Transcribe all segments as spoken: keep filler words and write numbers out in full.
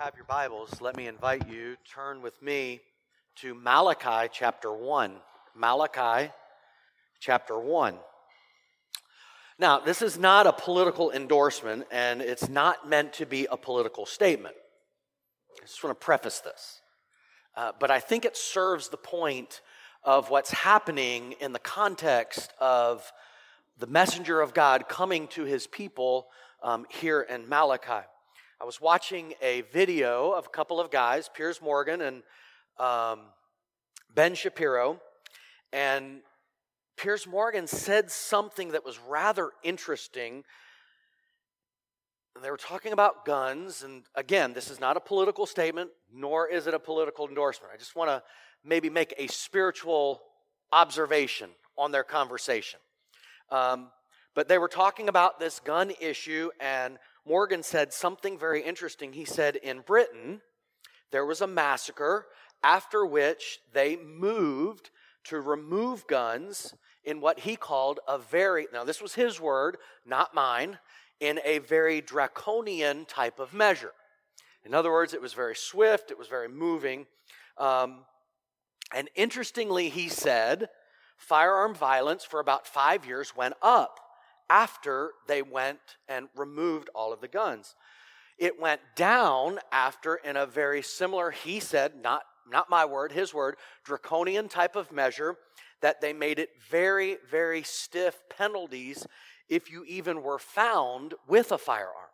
have your Bibles, let me invite you, turn with me to Malachi chapter one. Malachi chapter one. Now, this is not a political endorsement, and it's not meant to be a political statement. I just want to preface this. Uh, but I think it serves the point of what's happening in the context of the messenger of God coming to his people um, here in Malachi. I was watching a video of a couple of guys, Piers Morgan and um, Ben Shapiro, and Piers Morgan said something that was rather interesting. They were talking about guns, and again, this is not a political statement, nor is it a political endorsement. I just want to maybe make a spiritual observation on their conversation. Um, but they were talking about this gun issue, and Morgan said something very interesting. He said in Britain, there was a massacre after which they moved to remove guns in what he called a very, now this was his word, not mine, in a very draconian type of measure. In other words, it was very swift, it was very moving. Um, and interestingly, he said, firearm violence for about five years went up after they went and removed all of the guns. It went down after, in a very similar, he said, not, not my word, his word, draconian type of measure, that they made it very, very stiff penalties if you even were found with a firearm.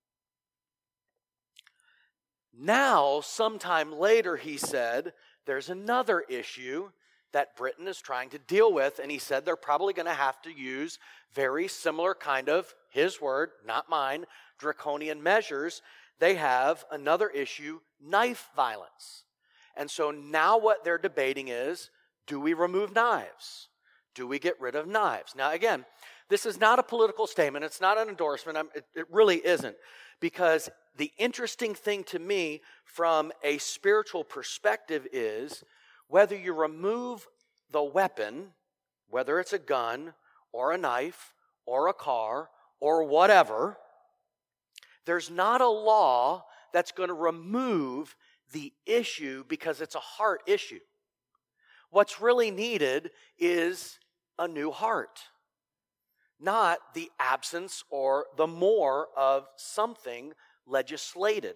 Now, sometime later, he said, there's another issue that Britain is trying to deal with, and he said they're probably going to have to use very similar kind of, his word, not mine, draconian measures. They have another issue, knife violence. And so now what they're debating is, do we remove knives? Do we get rid of knives? Now again, this is not a political statement. It's not an endorsement. I'm, it, it really isn't. Because the interesting thing to me from a spiritual perspective is whether you remove the weapon, whether it's a gun or a knife or a car or whatever, there's not a law that's going to remove the issue because it's a heart issue. What's really needed is a new heart, not the absence or the more of something legislated.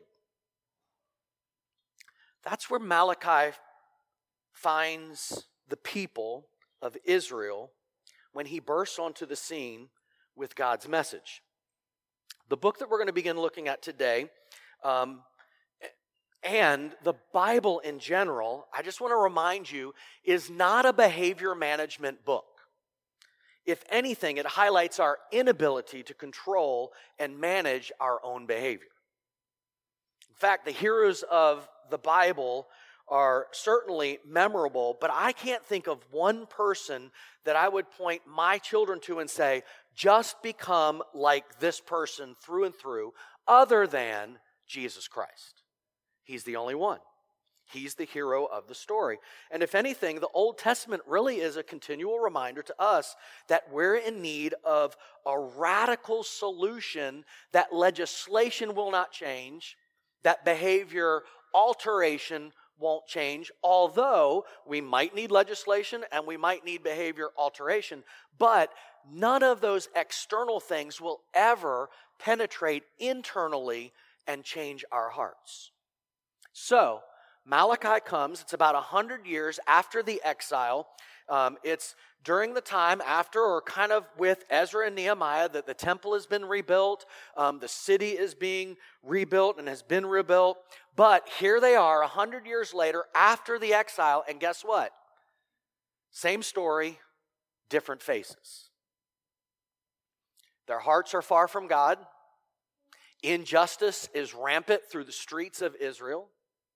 That's where Malachi finds the people of Israel when he bursts onto the scene with God's message. The book that we're going to begin looking at today, um, and the Bible in general, I just want to remind you, is not a behavior management book. If anything, it highlights our inability to control and manage our own behavior. In fact, the heroes of the Bible are certainly memorable, but I can't think of one person that I would point my children to and say, just become like this person through and through, other than Jesus Christ. He's the only one. He's the hero of the story. And if anything, the Old Testament really is a continual reminder to us that we're in need of a radical solution, that legislation will not change, that behavior alteration won't change, although we might need legislation and we might need behavior alteration, but none of those external things will ever penetrate internally and change our hearts. So, Malachi comes, it's about one hundred years after the exile. Um, it's during the time after, or kind of with Ezra and Nehemiah, that the temple has been rebuilt, um, the city is being rebuilt and has been rebuilt. But here they are, one hundred years later, after the exile, and guess what? Same story, different faces. Their hearts are far from God. Injustice is rampant through the streets of Israel.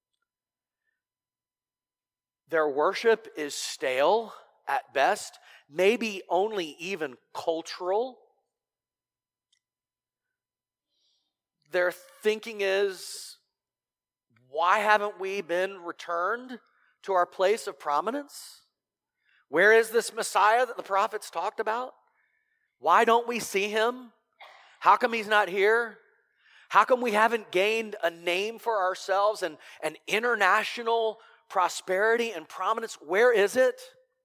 Their worship is stale at best, maybe only even cultural. Their thinking is, why haven't we been returned to our place of prominence? Where is this Messiah that the prophets talked about? Why don't we see him? How come he's not here? How come we haven't gained a name for ourselves and an international prosperity and prominence? Where is it?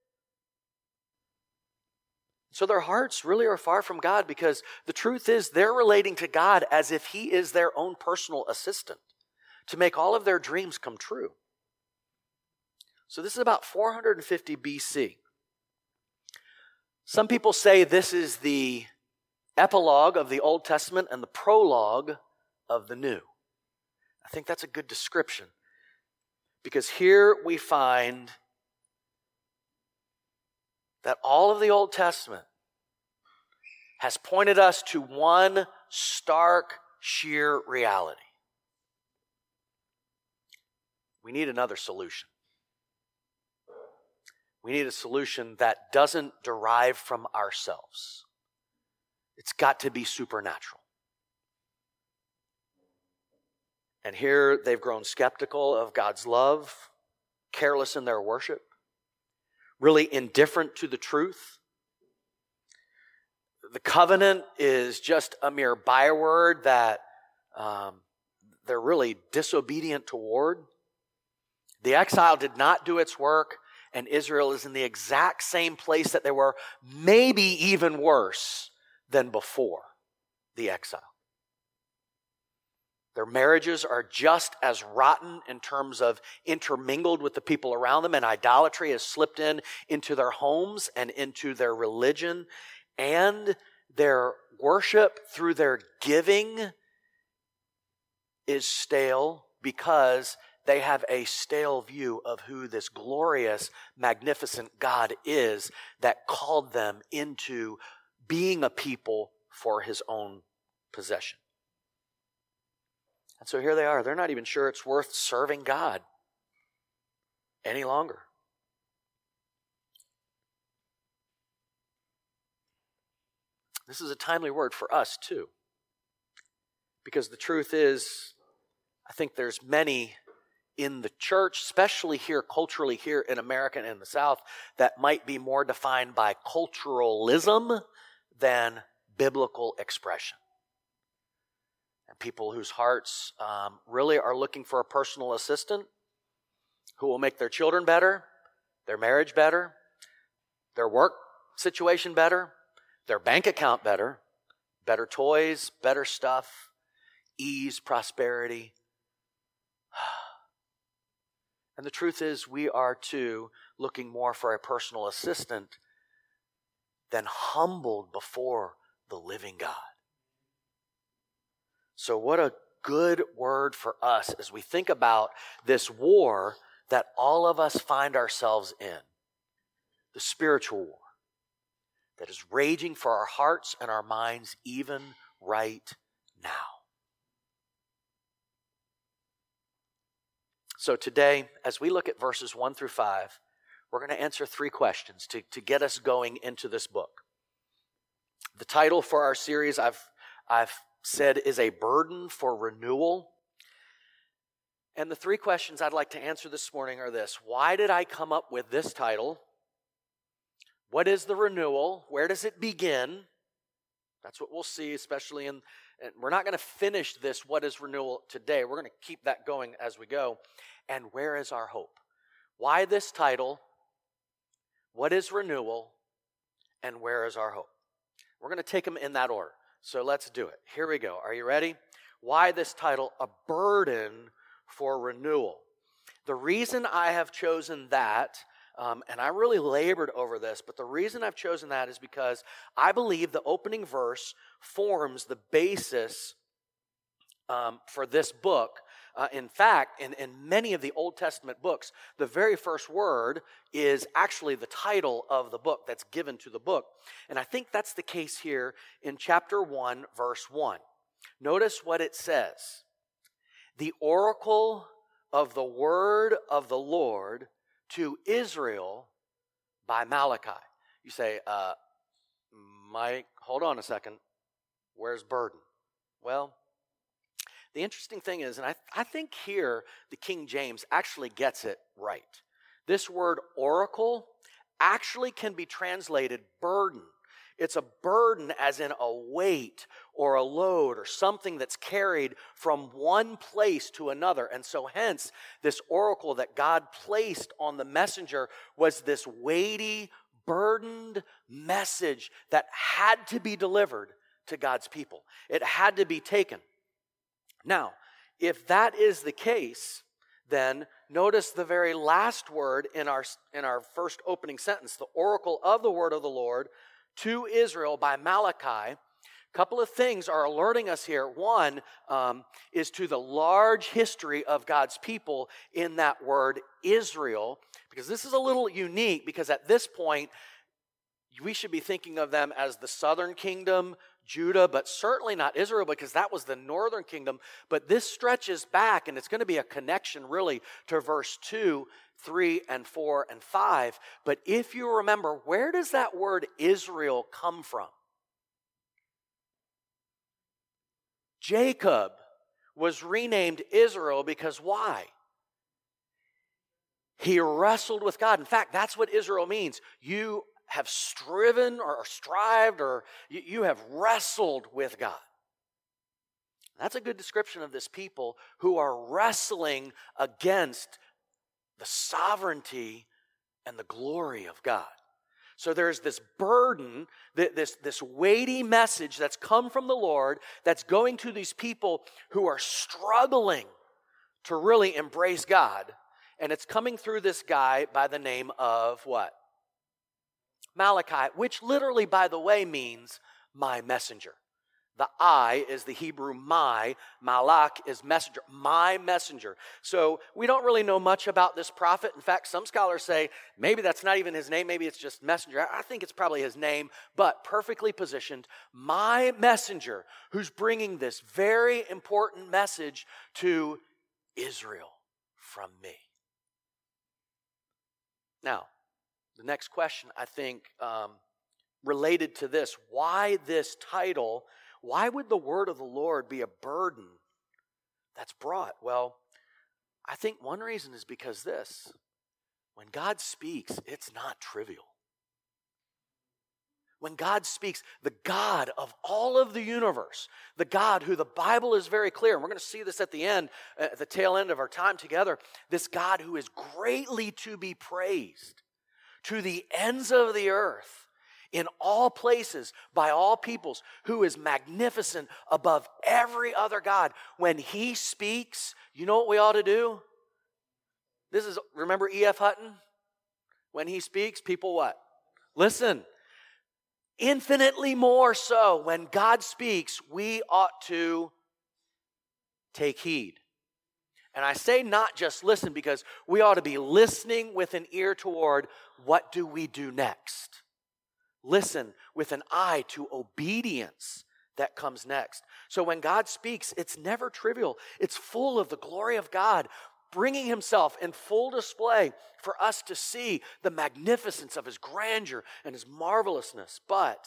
So their hearts really are far from God, because the truth is they're relating to God as if He is their own personal assistant to make all of their dreams come true. So this is about four hundred fifty B C. Some people say this is the epilogue of the Old Testament and the prologue of the New. I think that's a good description, because here we find that all of the Old Testament has pointed us to one stark, sheer reality. We need another solution. We need a solution that doesn't derive from ourselves. It's got to be supernatural. And here they've grown skeptical of God's love, careless in their worship, really indifferent to the truth. The covenant is just a mere byword that um, they're really disobedient toward. The exile did not do its work, and Israel is in the exact same place that they were, maybe even worse than before the exile. Their marriages are just as rotten in terms of intermingled with the people around them, and idolatry has slipped in into their homes and into their religion, and their worship through their giving is stale, because they have a stale view of who this glorious, magnificent God is that called them into being a people for His own possession. And so here they are. They're not even sure it's worth serving God any longer. This is a timely word for us too, because the truth is, I think there's many in the church, especially here culturally here in America and in the South, that might be more defined by culturalism than biblical expression. And people whose hearts um, really are looking for a personal assistant who will make their children better, their marriage better, their work situation better, their bank account better, better toys, better stuff, ease, prosperity. And the truth is, we are too looking more for a personal assistant than humbled before the living God. So what a good word for us as we think about this war that all of us find ourselves in, the spiritual war that is raging for our hearts and our minds even right now. So today, as we look at verses one through five, we're going to answer three questions to, to get us going into this book. The title for our series, I've, I've said, is A Burden for Renewal. And the three questions I'd like to answer this morning are this: why did I come up with this title? What is the renewal? Where does it begin? That's what we'll see, especially in, and we're not going to finish this what is renewal today. We're going to keep that going as we go. And where is our hope? Why this title? What is renewal? And where is our hope? We're going to take them in that order. So let's do it. Here we go. Are you ready? Why this title? A burden for renewal. The reason I have chosen that, um, and I really labored over this, but the reason I've chosen that is because I believe the opening verse forms the basis um, for this book. Uh, in fact, in, in many of the Old Testament books, the very first word is actually the title of the book that's given to the book. And I think that's the case here in chapter one, verse one. Notice what it says. The oracle of the word of the Lord to Israel by Malachi. You say, uh, Mike, hold on a second. Where's burden? Well, the interesting thing is, and I, I think here the King James actually gets it right. This word oracle actually can be translated burden. It's a burden as in a weight or a load or something that's carried from one place to another. And so hence, this oracle that God placed on the messenger was this weighty, burdened message that had to be delivered to God's people. It had to be taken. Now, if that is the case, then notice the very last word in our, in our first opening sentence, the oracle of the word of the Lord to Israel by Malachi. A couple of things are alerting us here. One um, is to the large history of God's people in that word Israel, because this is a little unique, because at this point, we should be thinking of them as the southern kingdom, Judah, but certainly not Israel, because that was the northern kingdom. But this stretches back, and it's going to be a connection really to verse two, three, and four, and five. But if you remember, where does that word Israel come from? Jacob was renamed Israel because why? He wrestled with God. In fact, that's what Israel means. You have striven or strived or you, you have wrestled with God. That's a good description of this people who are wrestling against the sovereignty and the glory of God. So there's this burden, this, this weighty message that's come from the Lord that's going to these people who are struggling to really embrace God. And it's coming through this guy by the name of what? Malachi, which literally, by the way, means my messenger. The I is the Hebrew my, malak is messenger, my messenger. So we don't really know much about this prophet. In fact, some scholars say maybe that's not even his name, maybe it's just messenger. I think it's probably his name, but perfectly positioned, my messenger, who's bringing this very important message to Israel from me. Now, the next question, I think, um, related to this, why this title? Why would the word of the Lord be a burden that's brought? Well, I think one reason is because this, when God speaks, it's not trivial. When God speaks, the God of all of the universe, the God who the Bible is very clear, and we're going to see this at the end, at the tail end of our time together, this God who is greatly to be praised, to the ends of the earth, in all places, by all peoples, who is magnificent above every other God. When he speaks, you know what we ought to do? This is, remember E F Hutton? When he speaks, people what? Listen. Infinitely more so, when God speaks, we ought to take heed. And I say not just listen, because we ought to be listening with an ear toward what do we do next. Listen with an eye to obedience that comes next. So when God speaks, it's never trivial. It's full of the glory of God, bringing himself in full display for us to see the magnificence of his grandeur and his marvelousness. But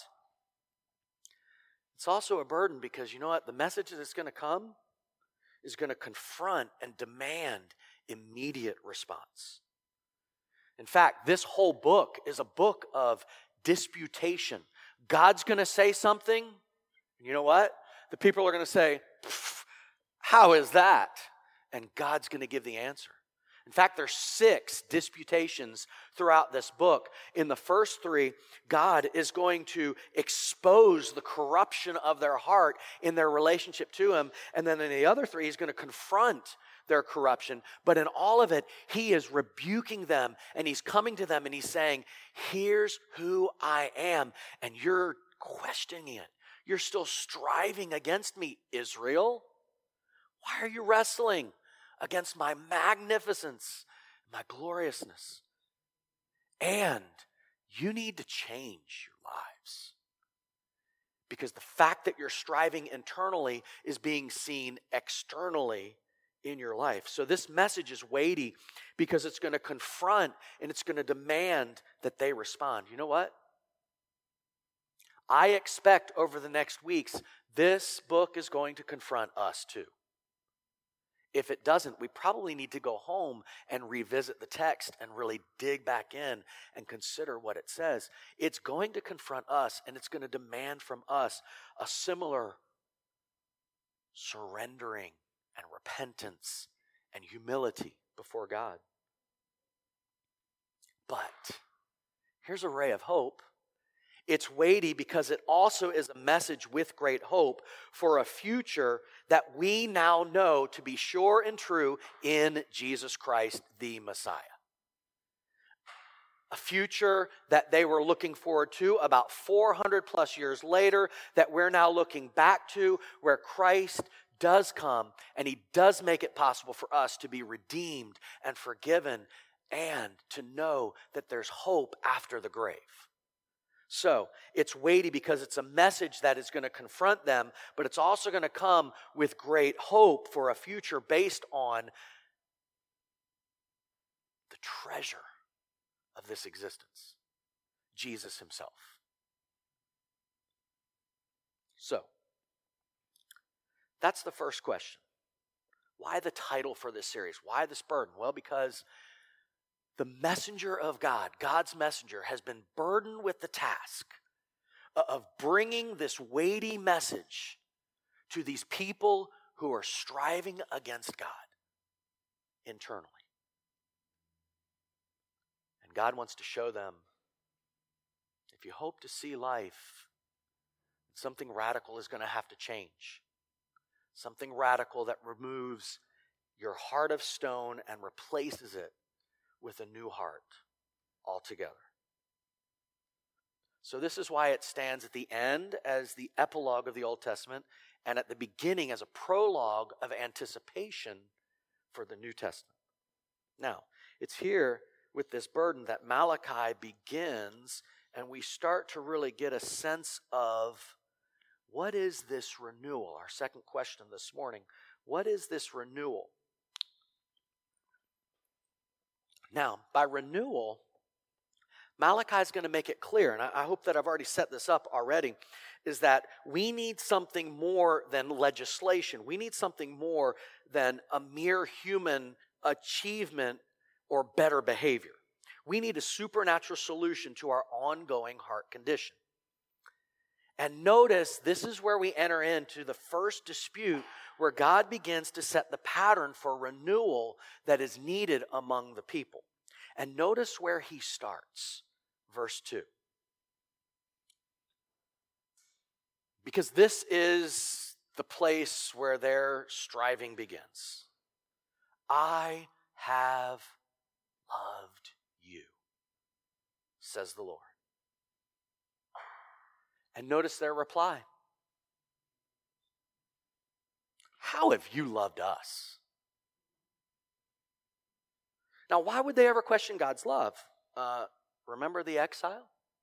it's also a burden because, you know what, the message that's going to come is going to confront and demand immediate response. In fact, this whole book is a book of disputation. God's going to say something, and you know what? The people are going to say, how is that? And God's going to give the answer. In fact, there's six disputations throughout this book. In the first three, God is going to expose the corruption of their heart in their relationship to him. And then in the other three, he's going to confront their corruption. But in all of it, he is rebuking them, and he's coming to them, and he's saying, here's who I am. And you're questioning it. You're still striving against me, Israel. Why are you wrestling against my magnificence, my gloriousness? And you need to change your lives. Because the fact that you're striving internally is being seen externally in your life. So this message is weighty because it's going to confront and it's going to demand that they respond. You know what? I expect over the next weeks, this book is going to confront us too. If it doesn't, we probably need to go home and revisit the text and really dig back in and consider what it says. It's going to confront us, and it's going to demand from us a similar surrendering and repentance and humility before God. But here's a ray of hope. It's weighty because it also is a message with great hope for a future that we now know to be sure and true in Jesus Christ, the Messiah. A future that they were looking forward to about four hundred plus years later, that we're now looking back to, where Christ does come and he does make it possible for us to be redeemed and forgiven and to know that there's hope after the grave. So it's weighty because it's a message that is going to confront them, but it's also going to come with great hope for a future based on the treasure of this existence, Jesus himself. So that's the first question. Why the title for this series? Why this burden? Well, because the messenger of God, God's messenger, has been burdened with the task of bringing this weighty message to these people who are striving against God internally. And God wants to show them, if you hope to see life, something radical is going to have to change. Something radical that removes your heart of stone and replaces it with a new heart altogether. So this is why it stands at the end as the epilogue of the Old Testament and at the beginning as a prologue of anticipation for the New Testament. Now, it's here with this burden that Malachi begins, and we start to really get a sense of what is this renewal? Our second question this morning, what is this renewal? Now, by renewal, Malachi is going to make it clear, and I, I hope that I've already set this up already, is that we need something more than legislation. We need something more than a mere human achievement or better behavior. We need a supernatural solution to our ongoing heart condition. And notice, this is where we enter into the first dispute where God begins to set the pattern for renewal that is needed among the people. And notice where he starts, verse two. Because this is the place where their striving begins. I have loved you, says the Lord. And notice their reply. How have you loved us? Now, why would they ever question God's love? Uh, remember the exile?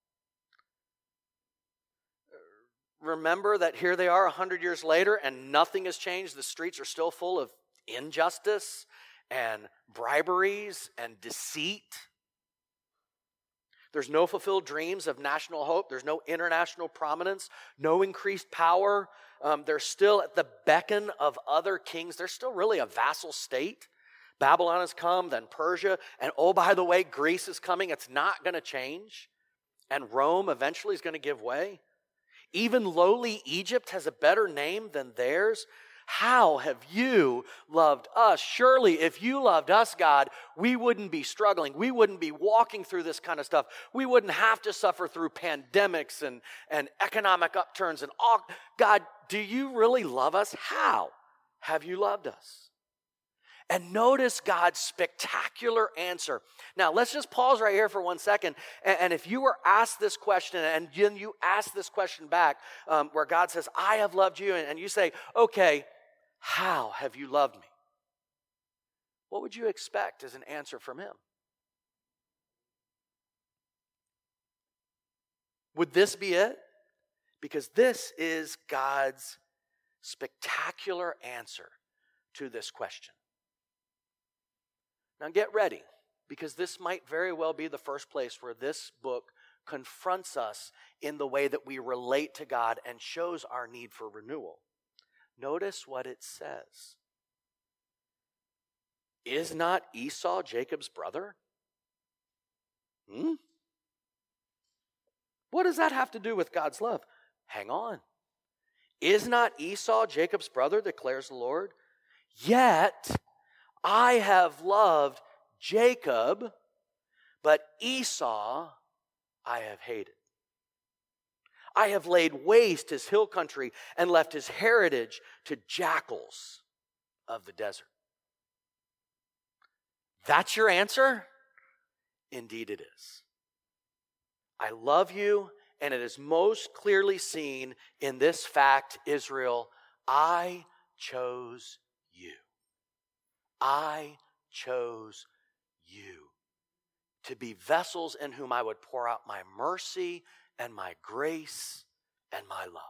Remember that here they are a hundred years later and nothing has changed. The streets are still full of injustice and briberies and deceit. There's no fulfilled dreams of national hope. There's no international prominence, no increased power. Um, they're still at the beckon of other kings. They're still really a vassal state. Babylon has come, then Persia, and oh, by the way, Greece is coming. It's not going to change. And Rome eventually is going to give way. Even lowly Egypt has a better name than theirs. How have you loved us? Surely if you loved us, God, we wouldn't be struggling. We wouldn't be walking through this kind of stuff. We wouldn't have to suffer through pandemics and, and economic upturns and all. God, do you really love us? How have you loved us? And notice God's spectacular answer. Now, let's just pause right here for one second. And, and if you were asked this question, and then you ask this question back, um, where God says, I have loved you, and, and you say, okay, how have you loved me? What would you expect as an answer from him? Would this be it? Because this is God's spectacular answer to this question. Now get ready, because this might very well be the first place where this book confronts us in the way that we relate to God and shows our need for renewal. Notice what it says. Is not Esau Jacob's brother? Hmm? What does that have to do with God's love? Hang on. Is not Esau Jacob's brother, declares the Lord? Yet I have loved Jacob, but Esau I have hated. I have laid waste his hill country and left his heritage to jackals of the desert. That's your answer? Indeed it is. I love you, and it is most clearly seen in this fact, Israel, I chose you. I chose you to be vessels in whom I would pour out my mercy and my grace and my love.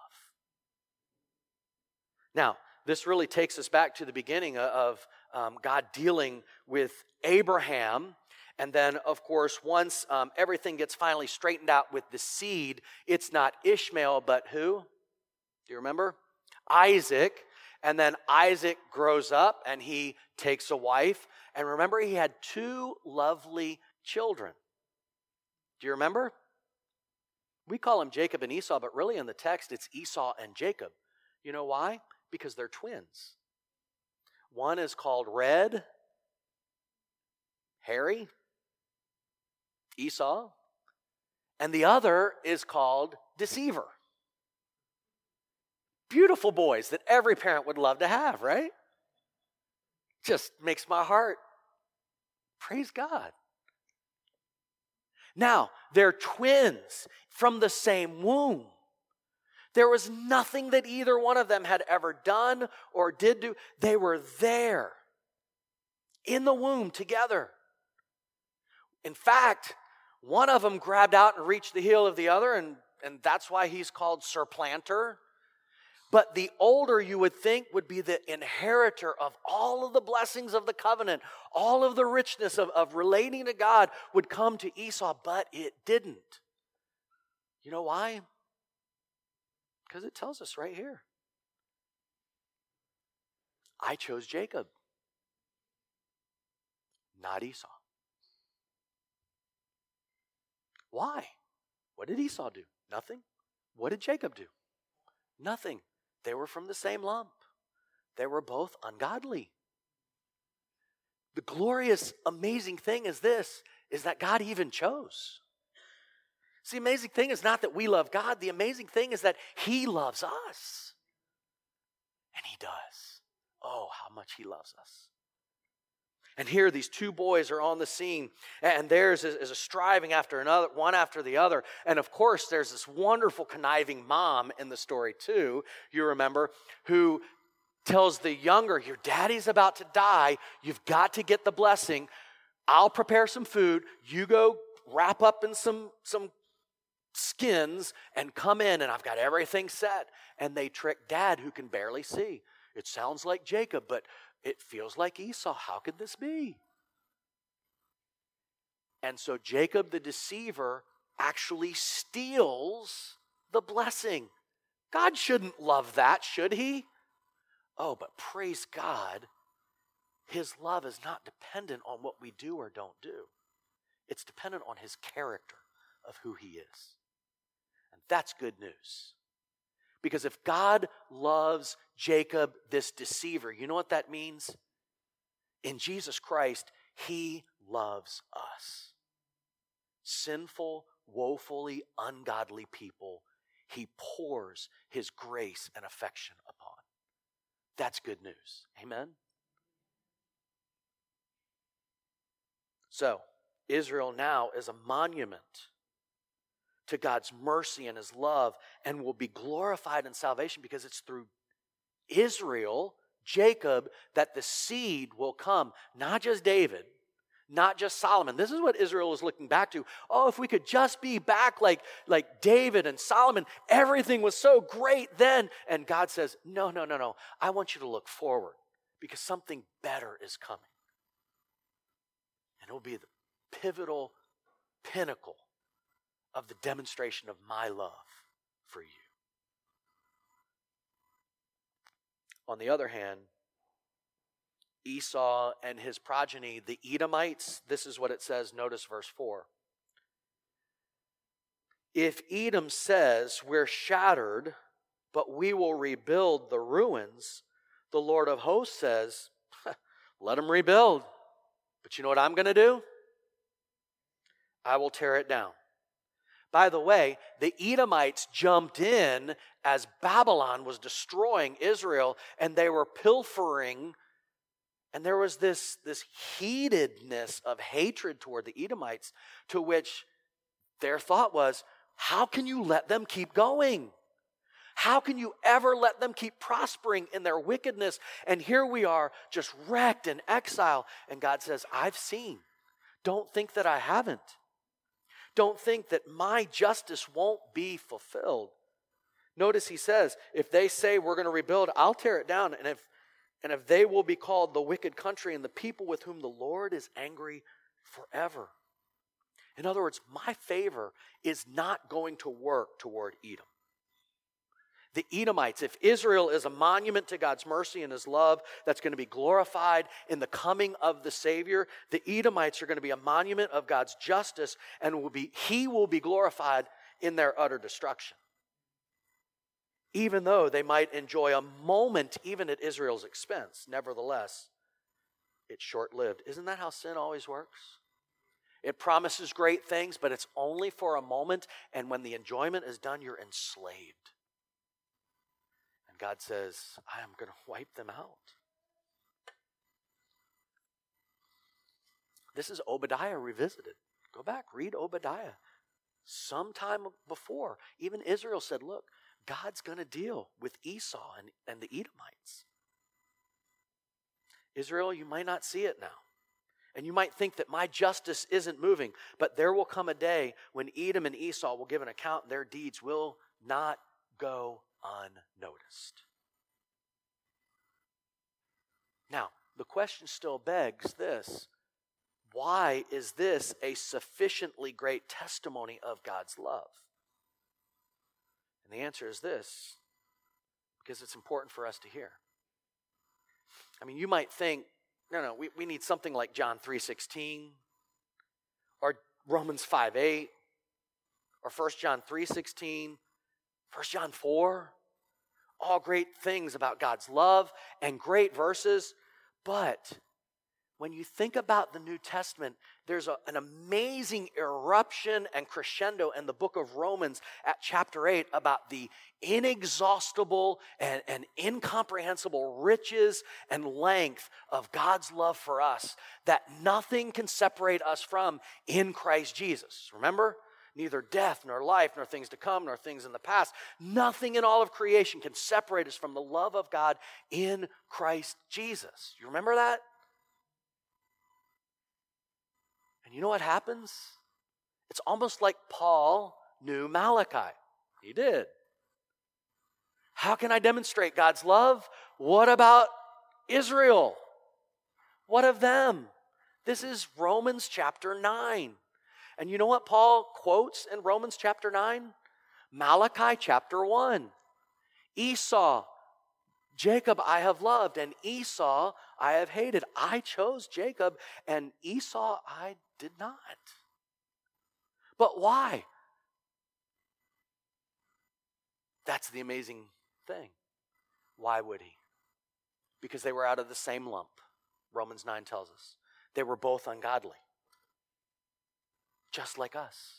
Now, this really takes us back to the beginning of um, God dealing with Abraham. And then, of course, once um, everything gets finally straightened out with the seed, it's not Ishmael, but who? Do you remember? Isaac. And then Isaac grows up and he takes a wife. And remember, he had two lovely children. Do you remember? We call them Jacob and Esau, but really in the text, it's Esau and Jacob. You know why? Because they're twins. One is called Red, hairy, Esau, and the other is called Deceiver. Beautiful boys that every parent would love to have, right? Just makes my heart praise God. Now, they're twins from the same womb. There was nothing that either one of them had ever done or did do. They were there in the womb together. In fact, one of them grabbed out and reached the heel of the other, and, and that's why he's called surplanter. But the older, you would think, would be the inheritor of all of the blessings of the covenant. All of the richness of, of relating to God would come to Esau, but it didn't. You know why? Because it tells us right here. I chose Jacob, not Esau. Why? What did Esau do? Nothing. What did Jacob do? Nothing. They were from the same lump. They were both ungodly. The glorious, amazing thing is this, is that God even chose. See, the amazing thing is not that we love God. The amazing thing is that He loves us. And He does. Oh, how much He loves us. And here these two boys are on the scene, and theirs is, is a striving after another, one after the other. And of course, there's this wonderful conniving mom in the story too, you remember, who tells the younger, your daddy's about to die, you've got to get the blessing. I'll prepare some food, you go wrap up in some, some skins and come in, and I've got everything set. And they trick dad, who can barely see. It sounds like Jacob, but it feels like Esau. How could this be? And so Jacob the deceiver actually steals the blessing. God shouldn't love that, should He? Oh, but praise God, His love is not dependent on what we do or don't do. It's dependent on His character of who He is. And that's good news. Because if God loves Jacob, this deceiver, you know what that means? In Jesus Christ, He loves us. Sinful, woefully ungodly people, He pours His grace and affection upon. That's good news. Amen? So, Israel now is a monument to God's mercy and His love, and will be glorified in salvation because it's through Israel, Jacob, that the seed will come. Not just David, not just Solomon. This is what Israel is looking back to. Oh, if we could just be back like, like David and Solomon, everything was so great then. And God says, no, no, no, no. I want you to look forward because something better is coming. And it will be the pivotal pinnacle of the demonstration of my love for you. On the other hand, Esau and his progeny, the Edomites, this is what it says, notice verse four. If Edom says, we're shattered, but we will rebuild the ruins, the Lord of hosts says, let them rebuild. But you know what I'm going to do? I will tear it down. By the way, the Edomites jumped in as Babylon was destroying Israel, and they were pilfering. And there was this, this heatedness of hatred toward the Edomites, to which their thought was, how can you let them keep going? How can you ever let them keep prospering in their wickedness? And here we are, just wrecked in exile. And God says, I've seen. Don't think that I haven't. Don't think that my justice won't be fulfilled. Notice he says, if they say we're going to rebuild, I'll tear it down. And if And if they will be called the wicked country and the people with whom the Lord is angry forever. In other words, my favor is not going to work toward Edom. The Edomites, if Israel is a monument to God's mercy and his love that's going to be glorified in the coming of the Savior, the Edomites are going to be a monument of God's justice, and will be, he will be glorified in their utter destruction. Even though they might enjoy a moment even at Israel's expense, nevertheless, it's short-lived. Isn't that how sin always works? It promises great things, but it's only for a moment, and when the enjoyment is done, you're enslaved. And God says, I am going to wipe them out. This is Obadiah revisited. Go back, read Obadiah. Sometime before, even Israel said, look, God's going to deal with Esau and, and the Edomites. Israel, you might not see it now. And you might think that my justice isn't moving. But there will come a day when Edom and Esau will give an account, and their deeds will not go unnoticed. Now, the question still begs this. Why is this a sufficiently great testimony of God's love? And the answer is this, because it's important for us to hear. I mean, you might think, no, no, we, we need something like John three sixteen, or Romans five eight, or First John three sixteen, First John four, all great things about God's love and great verses, but when you think about the New Testament, there's a, an amazing eruption and crescendo in the book of Romans at chapter eight about the inexhaustible and, and incomprehensible riches and length of God's love for us that nothing can separate us from in Christ Jesus. Remember? Neither death, nor life, nor things to come, nor things in the past. Nothing in all of creation can separate us from the love of God in Christ Jesus. You remember that? And you know what happens? It's almost like Paul knew Malachi. He did. How can I demonstrate God's love? What about Israel? What of them? This is Romans chapter nine. And you know what Paul quotes in Romans chapter nine? Malachi chapter one. Esau, Jacob I have loved, and Esau I have hated. I chose Jacob, and Esau I did not. But why? That's the amazing thing. Why would he? Because they were out of the same lump, Romans nine tells us. They were both ungodly, just like us.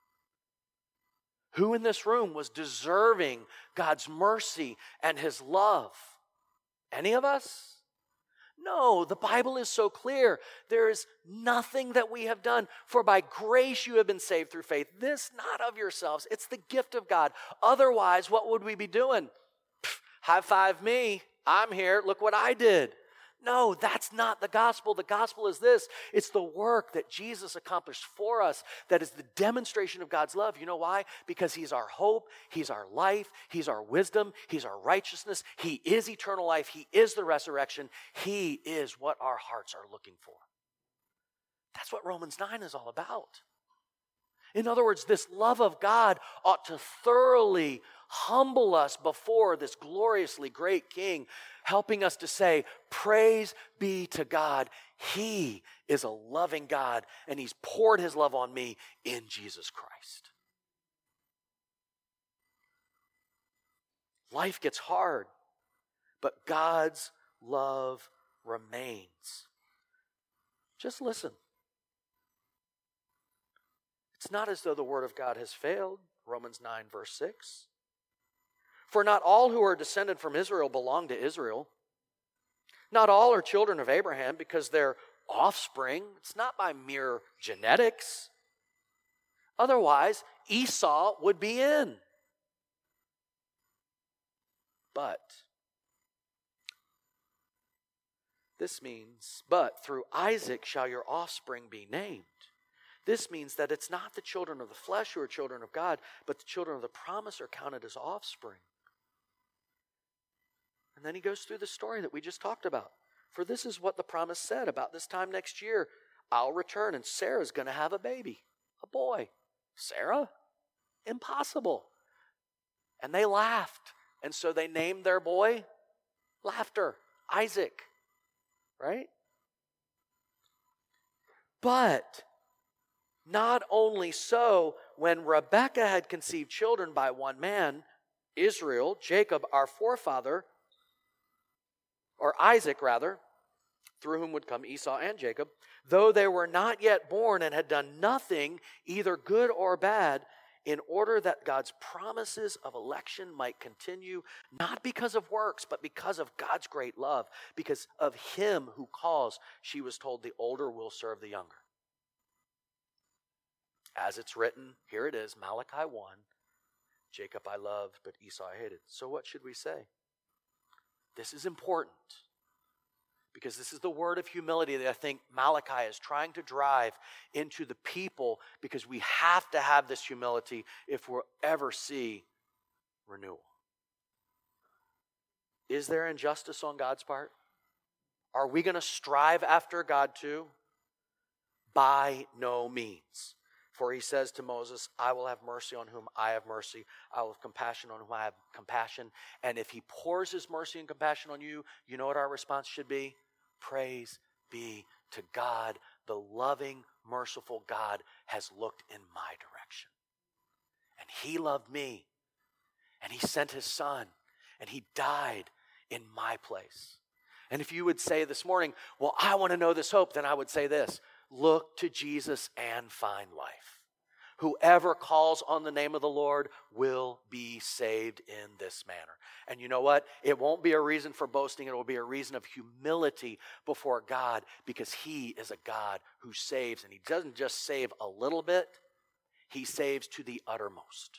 Who in this room was deserving God's mercy and his love? Any of us? No, the Bible is so clear. There is nothing that we have done. For by grace you have been saved through faith. This not of yourselves. It's the gift of God. Otherwise, what would we be doing? Pff, high five me. I'm here. Look what I did. No, that's not the gospel. The gospel is this. It's the work that Jesus accomplished for us that is the demonstration of God's love. You know why? Because he's our hope, he's our life, he's our wisdom, he's our righteousness, he is eternal life, he is the resurrection, he is what our hearts are looking for. That's what Romans nine is all about. In other words, this love of God ought to thoroughly humble us before this gloriously great King, helping us to say, praise be to God. He is a loving God, and he's poured his love on me in Jesus Christ. Life gets hard, but God's love remains. Just listen. It's not as though the word of God has failed. Romans nine, verse six. For not all who are descended from Israel belong to Israel. Not all are children of Abraham because they're offspring. It's not by mere genetics. Otherwise, Esau would be in. But this means, but through Isaac shall your offspring be named. This means that it's not the children of the flesh who are children of God, but the children of the promise are counted as offspring. And then he goes through the story that we just talked about. For this is what the promise said, about this time next year, I'll return and Sarah's going to have a baby, a boy. Sarah? Impossible. And they laughed. And so they named their boy Laughter, Isaac. Right? But not only so, when Rebekah had conceived children by one man, Israel, Jacob, our forefather, or Isaac rather, through whom would come Esau and Jacob, though they were not yet born and had done nothing, either good or bad, in order that God's promises of election might continue, not because of works, but because of God's great love, because of him who calls, she was told, the older will serve the younger. As it's written, here it is, Malachi one, Jacob I loved, but Esau I hated. So what should we say? This is important, because this is the word of humility that I think Malachi is trying to drive into the people, because we have to have this humility if we'll ever see renewal. Is there injustice on God's part? Are we going to strive after God too? By no means. For he says to Moses, I will have mercy on whom I have mercy. I will have compassion on whom I have compassion. And if he pours his mercy and compassion on you, you know what our response should be? Praise be to God. The loving, merciful God has looked in my direction. And he loved me. And he sent his son. And he died in my place. And if you would say this morning, well, I want to know this hope, then I would say this. Look to Jesus and find life. Whoever calls on the name of the Lord will be saved in this manner. And you know what? It won't be a reason for boasting. It will be a reason of humility before God, because he is a God who saves. And he doesn't just save a little bit. He saves to the uttermost.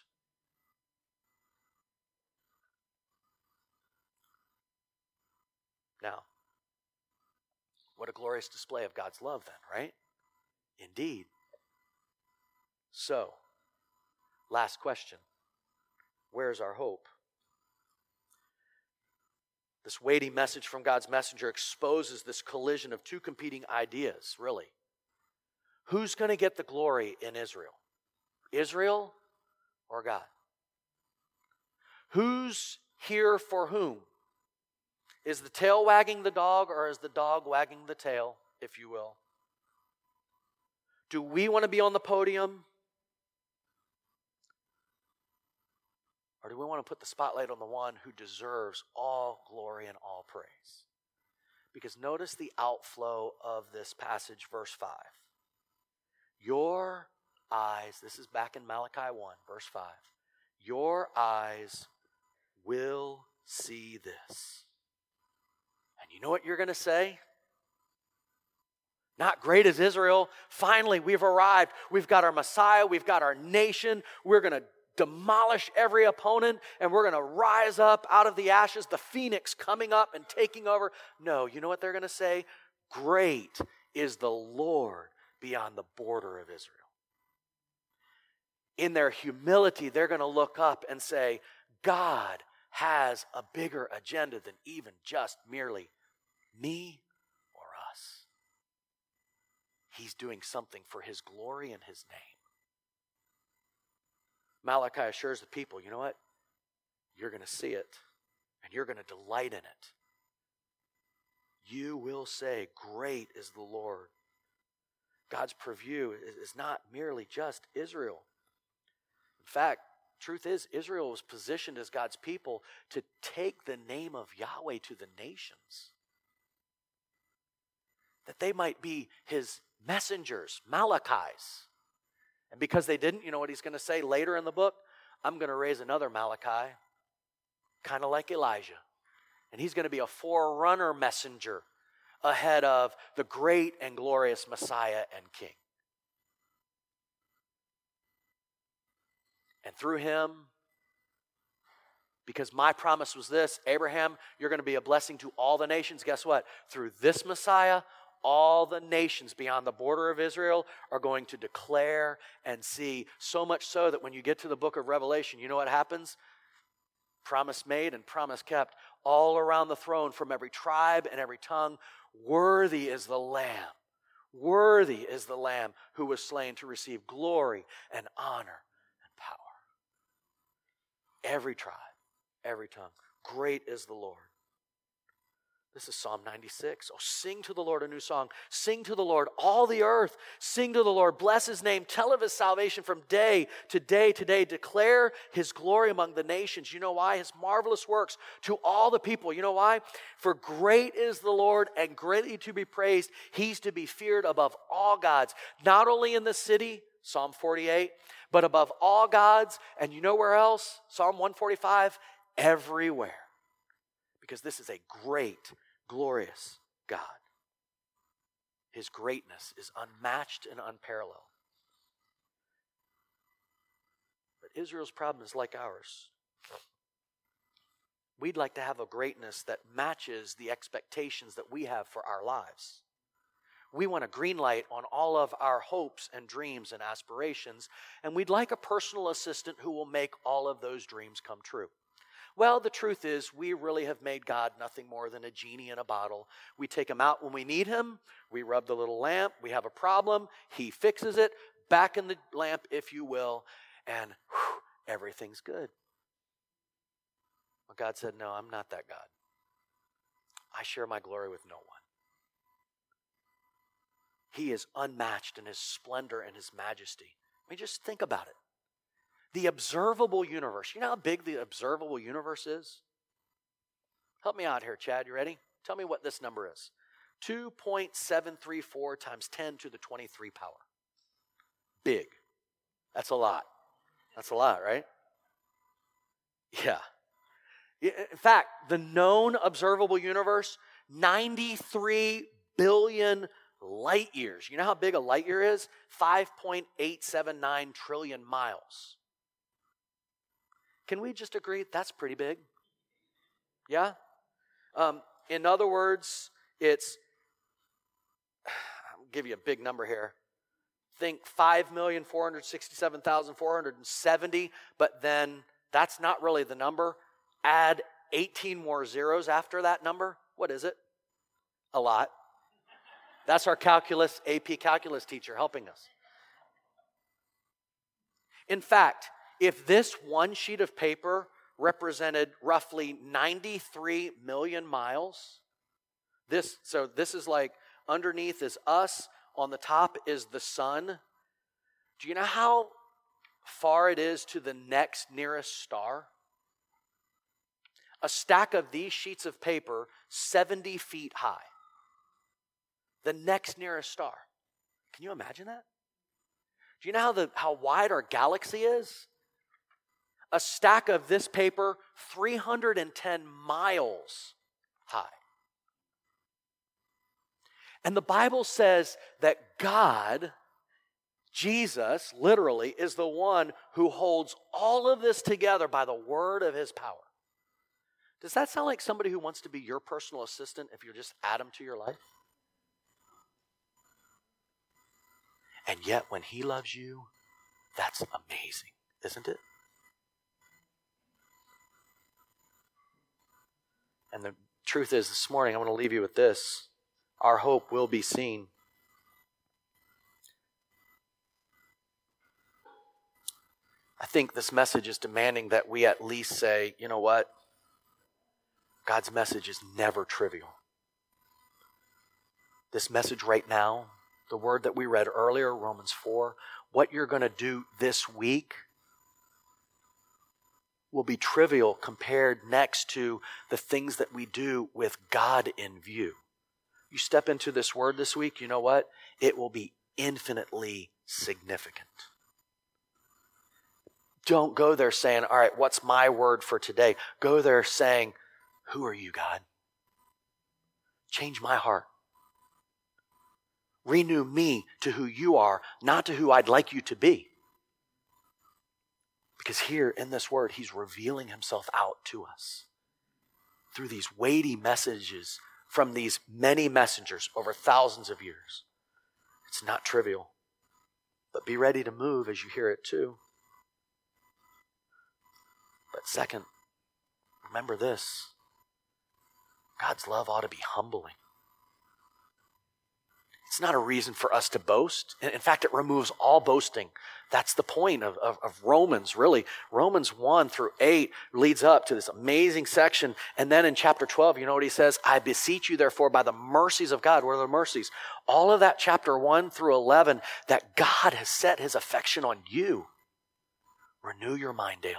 Now, what a glorious display of God's love then, right? Indeed. So, last question. Where's our hope? This weighty message from God's messenger exposes this collision of two competing ideas, really. Who's going to get the glory in Israel? Israel or God? Who's here for whom? Is the tail wagging the dog, or is the dog wagging the tail, if you will? Do we want to be on the podium? Or do we want to put the spotlight on the one who deserves all glory and all praise? Because notice the outflow of this passage, verse five. Your eyes, this is back in Malachi one, verse five. Your eyes will see this. And you know what you're going to say? Not great as Israel. Finally, we've arrived. We've got our Messiah. We've got our nation. We're going to demolish every opponent, and we're going to rise up out of the ashes, the phoenix coming up and taking over. No, you know what they're going to say? Great is the Lord beyond the border of Israel. In their humility, they're going to look up and say, God has a bigger agenda than even just merely me or us. He's doing something for his glory and his name. Malachi assures the people, you know what? You're going to see it, and you're going to delight in it. You will say, great is the Lord. God's purview is not merely just Israel. In fact, Truth is, Israel was positioned as God's people to take the name of Yahweh to the nations. That they might be his messengers, Malachis. And because they didn't, you know what he's going to say later in the book? I'm going to raise another Malachi, kind of like Elijah. And he's going to be a forerunner messenger ahead of the great and glorious Messiah and King. And through him, because my promise was this, Abraham, you're going to be a blessing to all the nations. Guess what? Through this Messiah, all the nations beyond the border of Israel are going to declare and see. So much so that when you get to the book of Revelation, you know what happens? Promise made and promise kept. All around the throne, from every tribe and every tongue, worthy is the Lamb. Worthy is the Lamb who was slain to receive glory and honor and power. Every tribe, every tongue. Great is the Lord. This is Psalm ninety-six. Oh, sing to the Lord a new song. Sing to the Lord, all the earth. Sing to the Lord. Bless his name. Tell of his salvation from day to day to day. Declare his glory among the nations. You know why? His marvelous works to all the people. You know why? For great is the Lord and greatly to be praised. He's to be feared above all gods. Not only in the city, Psalm forty-eight, but above all gods. And you know where else? Psalm one forty-five, everywhere. Because this is a great, glorious God. His greatness is unmatched and unparalleled. But Israel's problem is like ours. We'd like to have a greatness that matches the expectations that we have for our lives. We want a green light on all of our hopes and dreams and aspirations, and we'd like a personal assistant who will make all of those dreams come true. Well, the truth is, we really have made God nothing more than a genie in a bottle. We take him out when we need him. We rub the little lamp. We have a problem. He fixes it. Back in the lamp, if you will. And whew, everything's good. Well, God said, no, I'm not that God. I share my glory with no one. He is unmatched in his splendor and his majesty. I mean, just think about it. The observable universe. You know how big the observable universe is? Help me out here, Chad. You ready? Tell me what this number is. two point seven three four times ten to the twenty-three power. Big. That's a lot. That's a lot, right? Yeah. In fact, the known observable universe, ninety-three billion light years. You know how big a light year is? five point eight seven nine trillion miles. Can we just agree that's pretty big? Yeah? Um, in other words, it's, I'll give you a big number here. Think five million four hundred sixty-seven thousand four hundred seventy, but then that's not really the number. Add eighteen more zeros after that number. What is it? A lot. That's our calculus, A P calculus teacher helping us. In fact, if this one sheet of paper represented roughly ninety-three million miles, this, so this is like underneath is us, on the top is the sun. Do you know how far it is to the next nearest star? A stack of these sheets of paper, seventy feet high. The next nearest star. Can you imagine that? Do you know how, the, how wide our galaxy is? A stack of this paper, three hundred ten miles high. And the Bible says that God, Jesus, literally, is the one who holds all of this together by the word of his power. Does that sound like somebody who wants to be your personal assistant if you're just add him to your life? And yet, when he loves you, that's amazing, isn't it? And the truth is, this morning, I want to leave you with this. Our hope will be seen. I think this message is demanding that we at least say, you know what? God's message is never trivial. This message right now, the word that we read earlier, Romans four, what you're going to do this week, will be trivial compared next to the things that we do with God in view. You step into this word this week, you know what? It will be infinitely significant. Don't go there saying, all right, what's my word for today? Go there saying, who are you, God? Change my heart. Renew me to who you are, not to who I'd like you to be. Because here in this word, he's revealing himself out to us through these weighty messages from these many messengers over thousands of years. It's not trivial, but be ready to move as you hear it too. But second, remember this: God's love ought to be humbling. It's not a reason for us to boast. In fact, it removes all boasting. That's the point of, of, of Romans, really. Romans one through eight leads up to this amazing section. And then in chapter twelve, you know what he says? I beseech you, therefore, by the mercies of God. What are the mercies? All of that chapter one through eleven, that God has set his affection on you. Renew your mind daily.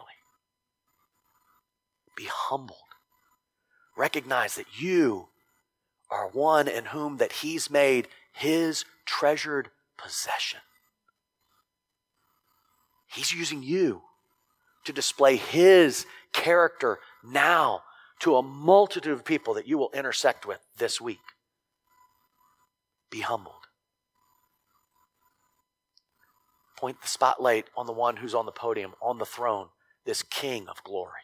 Be humbled. Recognize that you are one in whom that he's made his treasured possession. He's using you to display his character now to a multitude of people that you will intersect with this week. Be humbled. Point the spotlight on the one who's on the podium, on the throne, this King of glory.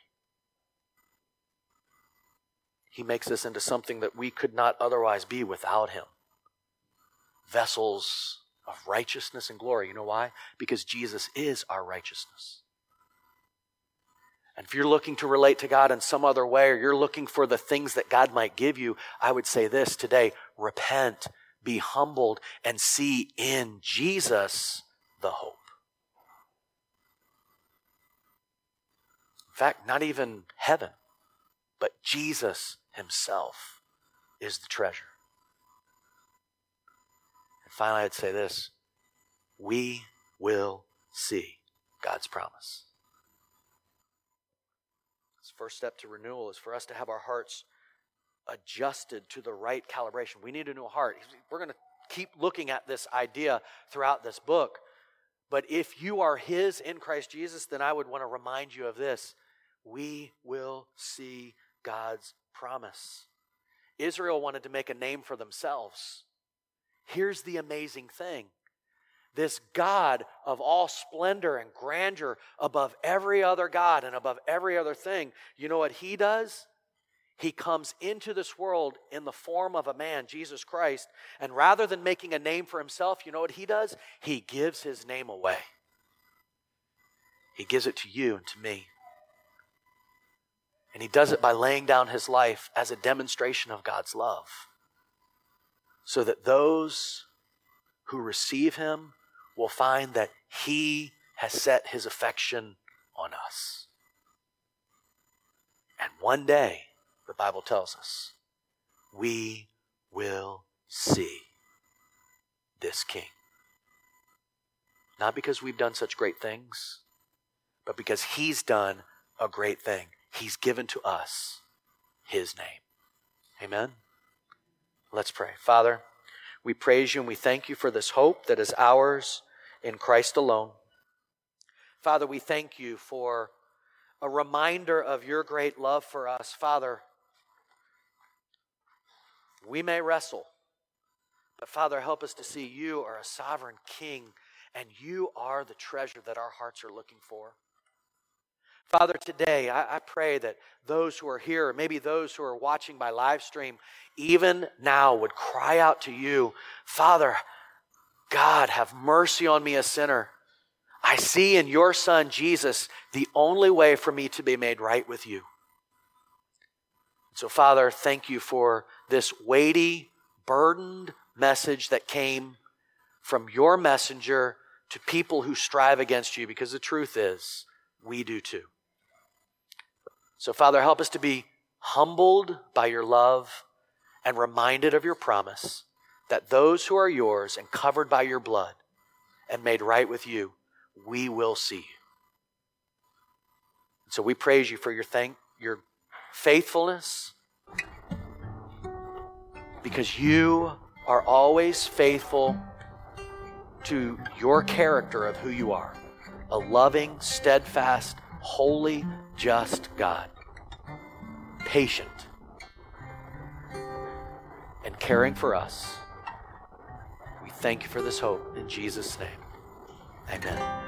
He makes us into something that we could not otherwise be without him. Vessels of righteousness and glory. You know why? Because Jesus is our righteousness. And if you're looking to relate to God in some other way, or you're looking for the things that God might give you, I would say this today: repent, be humbled, and see in Jesus the hope. In fact, not even heaven, but Jesus himself is the treasure. And finally, I'd say this: we will see God's promise. This first step to renewal is for us to have our hearts adjusted to the right calibration. We need a new heart. We're going to keep looking at this idea throughout this book. But if you are his in Christ Jesus, then I would want to remind you of this: we will see God's promise. Israel wanted to make a name for themselves. Here's the amazing thing. This God of all splendor and grandeur, above every other God and above every other thing, you know what he does? He comes into this world in the form of a man, Jesus Christ, and rather than making a name for himself, you know what he does? He gives his name away. He gives it to you and to me. And he does it by laying down his life as a demonstration of God's love, so that those who receive him will find that he has set his affection on us. And one day, the Bible tells us, we will see this King. Not because we've done such great things, but because he's done a great thing. He's given to us his name. Amen? Let's pray. Father, we praise you and we thank you for this hope that is ours in Christ alone. Father, we thank you for a reminder of your great love for us. Father, we may wrestle, but Father, help us to see you are a sovereign King, and you are the treasure that our hearts are looking for. Father, today I, I pray that those who are here, or maybe those who are watching by live stream, even now would cry out to you, Father, God, have mercy on me, a sinner. I see in your Son, Jesus, the only way for me to be made right with you. So, Father, thank you for this weighty, burdened message that came from your messenger to people who strive against you, because the truth is, we do too. So, Father, help us to be humbled by your love and reminded of your promise that those who are yours and covered by your blood and made right with you, we will see you. So we praise you for your thank, your faithfulness, because you are always faithful to your character of who you are. A loving, steadfast, holy, just God. Patient and caring for us. We thank you for this hope in Jesus' name. Amen.